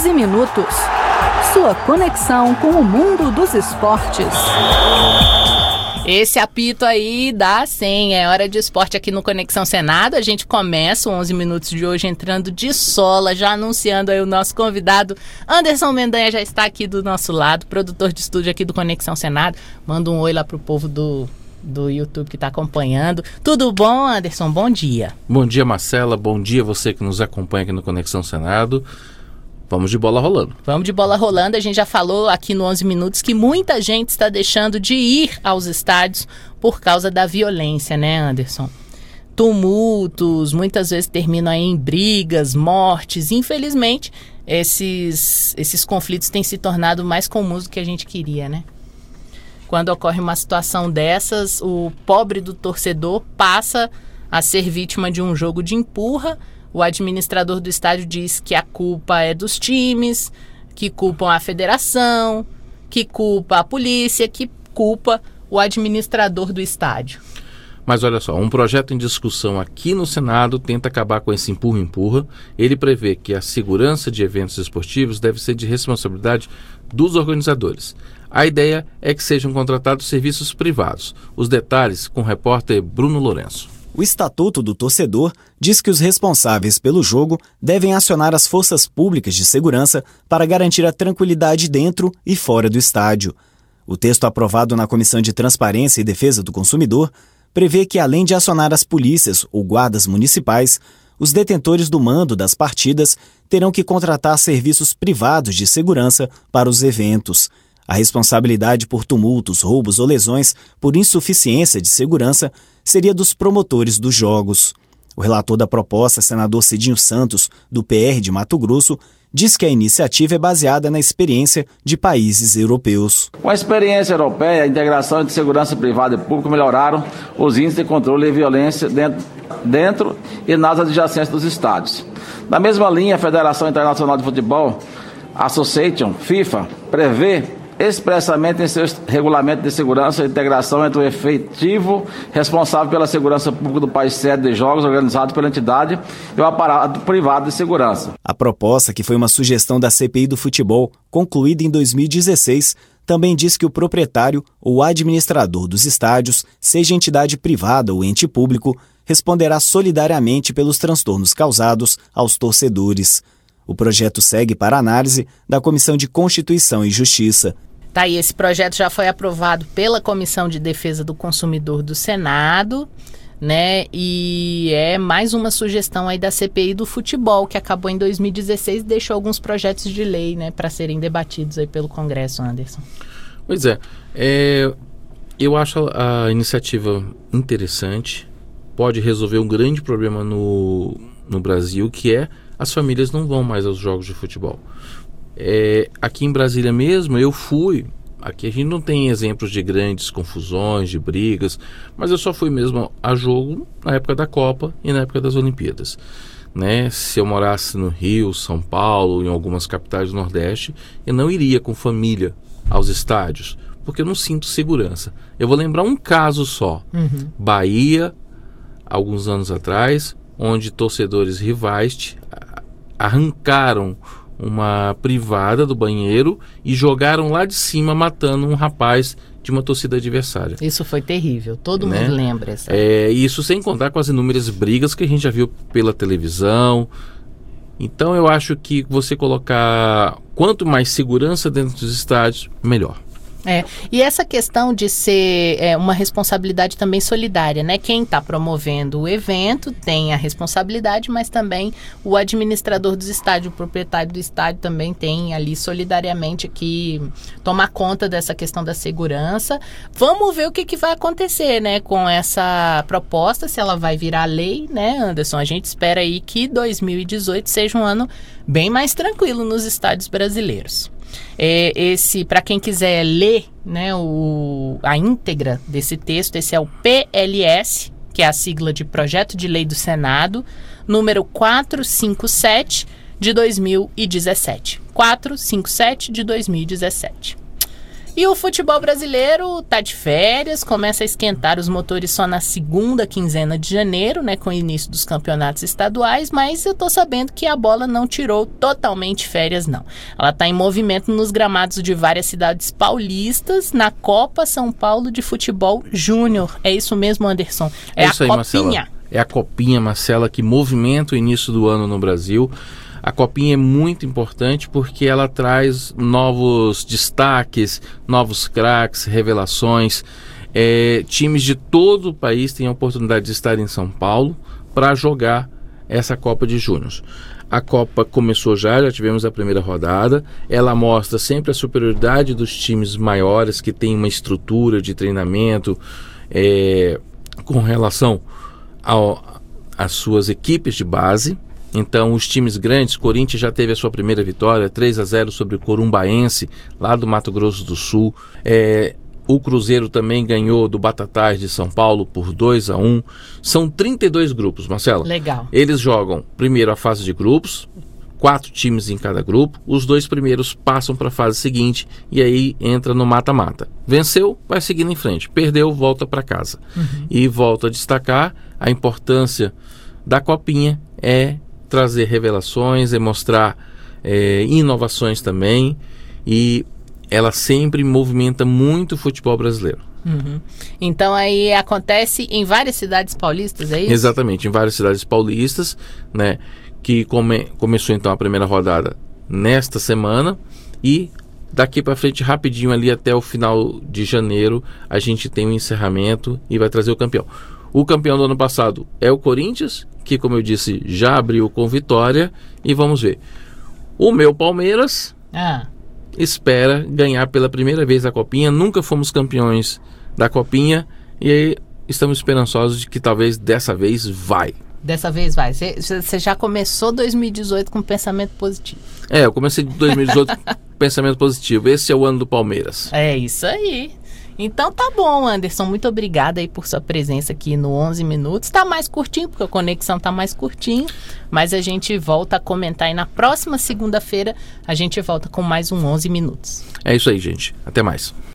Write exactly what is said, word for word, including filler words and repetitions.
onze minutos. Sua conexão com o mundo dos esportes. Esse apito aí dá sim, é hora de esporte aqui no Conexão Senado. A gente começa o onze minutos de hoje entrando de sola, já anunciando aí o nosso convidado. Anderson Mendanha já está aqui do nosso lado, produtor de estúdio aqui do Conexão Senado. Manda um oi lá pro povo do, do YouTube que está acompanhando. Tudo bom, Anderson? Bom dia. Bom dia, Marcela. Bom dia você que nos acompanha aqui no Conexão Senado. Vamos de bola rolando. Vamos de bola rolando. A gente já falou aqui no onze minutos que muita gente está deixando de ir aos estádios por causa da violência, né, Anderson? Tumultos, muitas vezes terminam aí em brigas, mortes. Infelizmente, esses, esses conflitos têm se tornado mais comuns do que a gente queria, né? Quando ocorre uma situação dessas, o pobre do torcedor passa a ser vítima de um jogo de empurra. O administrador do estádio diz que a culpa é dos times, que culpam a federação, que culpa a polícia, que culpa o administrador do estádio. Mas olha só, um projeto em discussão aqui no Senado tenta acabar com esse empurra-empurra. Ele prevê que a segurança de eventos esportivos deve ser de responsabilidade dos organizadores. A ideia é que sejam contratados serviços privados. Os detalhes com o repórter Bruno Lourenço. O Estatuto do Torcedor diz que os responsáveis pelo jogo devem acionar as forças públicas de segurança para garantir a tranquilidade dentro e fora do estádio. O texto aprovado na Comissão de Transparência e Defesa do Consumidor prevê que, além de acionar as polícias ou guardas municipais, os detentores do mando das partidas terão que contratar serviços privados de segurança para os eventos. A responsabilidade por tumultos, roubos ou lesões por insuficiência de segurança seria dos promotores dos jogos. O relator da proposta, senador Cidinho Santos, do P R de Mato Grosso, diz que a iniciativa é baseada na experiência de países europeus. Com a experiência europeia, a integração entre segurança privada e pública melhoraram os índices de controle de violência dentro, dentro e nas adjacências dos estádios. Na mesma linha, a Federação Internacional de Futebol, Association, FIFA, prevê expressamente em seus regulamentos de segurança a integração entre o efetivo responsável pela segurança pública do país sede de jogos organizado pela entidade e o aparato privado de segurança. A proposta, que foi uma sugestão da C P I do futebol, concluída em dois mil e dezesseis, também diz que o proprietário ou administrador dos estádios, seja entidade privada ou ente público, responderá solidariamente pelos transtornos causados aos torcedores. O projeto segue para análise da Comissão de Constituição e Justiça. Tá aí, esse projeto já foi aprovado pela Comissão de Defesa do Consumidor do Senado, né? E é mais uma sugestão aí da C P I do futebol, que acabou em dois mil e dezesseis e deixou alguns projetos de lei, né, para serem debatidos aí pelo Congresso, Anderson. Pois é, é, eu acho a iniciativa interessante, pode resolver um grande problema no, no Brasil, que é as famílias não vão mais aos jogos de futebol. É, aqui em Brasília mesmo, eu fui. Aqui a gente não tem exemplos de grandes confusões, de brigas, mas eu só fui mesmo a jogo na época da Copa e na época das Olimpíadas. Né? Se eu morasse no Rio, São Paulo, em algumas capitais do Nordeste, eu não iria com família aos estádios, porque eu não sinto segurança. Eu vou lembrar um caso só. Uhum. Bahia, alguns anos atrás, onde torcedores rivais arrancaram uma privada do banheiro e jogaram lá de cima, matando um rapaz de uma torcida adversária. Isso foi terrível, todo né? mundo lembra. Essa. É, isso sem contar com as inúmeras brigas que a gente já viu pela televisão. Então eu acho que você colocar quanto mais segurança dentro dos estádios, melhor. É, e essa questão de ser é, uma responsabilidade também solidária, né? Quem está promovendo o evento tem a responsabilidade, mas também o administrador dos estádios, o proprietário do estádio também tem ali solidariamente que tomar conta dessa questão da segurança. Vamos ver o que, que vai acontecer, né? Com essa proposta, se ela vai virar lei, né, Anderson? A gente espera aí que dois mil e dezoito seja um ano bem mais tranquilo nos estádios brasileiros. É, esse, para quem quiser ler, né, o, a íntegra desse texto, esse é o P L S, que é a sigla de Projeto de Lei do Senado, número quatrocentos e cinquenta e sete de dois mil e dezessete. quatrocentos e cinquenta e sete de dois mil e dezessete. E o futebol brasileiro tá de férias, começa a esquentar os motores só na segunda quinzena de janeiro, né, com o início dos campeonatos estaduais, mas eu tô sabendo que a bola não tirou totalmente férias, não. Ela tá em movimento nos gramados de várias cidades paulistas na Copa São Paulo de Futebol Júnior. É isso mesmo, Anderson? É, é isso a aí, copinha. Marcela. É a copinha, Marcela, que movimenta o início do ano no Brasil. A copinha é muito importante porque ela traz novos destaques, novos craques, revelações. É, times de todo o país têm a oportunidade de estar em São Paulo para jogar essa Copa de Júnior. A Copa começou já, já tivemos a primeira rodada. Ela mostra sempre a superioridade dos times maiores que têm uma estrutura de treinamento é, com relação às suas equipes de base. Então, os times grandes, Corinthians já teve a sua primeira vitória, três a zero sobre o Corumbaense, lá do Mato Grosso do Sul. É, o Cruzeiro também ganhou do Batatais de São Paulo por dois a um. São trinta e dois grupos, Marcelo. Legal. Eles jogam primeiro a fase de grupos, quatro times em cada grupo. Os dois primeiros passam para a fase seguinte e aí entra no mata-mata. Venceu, vai seguindo em frente. Perdeu, volta para casa. Uhum. E volto a destacar a importância da Copinha é trazer revelações, é mostrar é, inovações também, e ela sempre movimenta muito o futebol brasileiro. Uhum. Então aí acontece em várias cidades paulistas, é isso? Exatamente, em várias cidades paulistas, né, que come, começou então a primeira rodada nesta semana, e daqui para frente rapidinho ali até o final de janeiro a gente tem um encerramento e vai trazer o campeão. O campeão do ano passado é o Corinthians, que, como eu disse, já abriu com vitória. E vamos ver. O meu Palmeiras ah. espera ganhar pela primeira vez a Copinha. Nunca fomos campeões da Copinha. E aí estamos esperançosos de que talvez dessa vez vai. Dessa vez vai. Você já começou dois mil e dezoito com pensamento positivo. É, eu comecei dois mil e dezoito com pensamento positivo. Esse é o ano do Palmeiras. É isso aí. Então tá bom, Anderson, muito obrigada aí por sua presença aqui no onze minutos. Tá mais curtinho, porque a conexão tá mais curtinho, mas a gente volta a comentar e na próxima segunda-feira a gente volta com mais um onze minutos. É isso aí, gente. Até mais.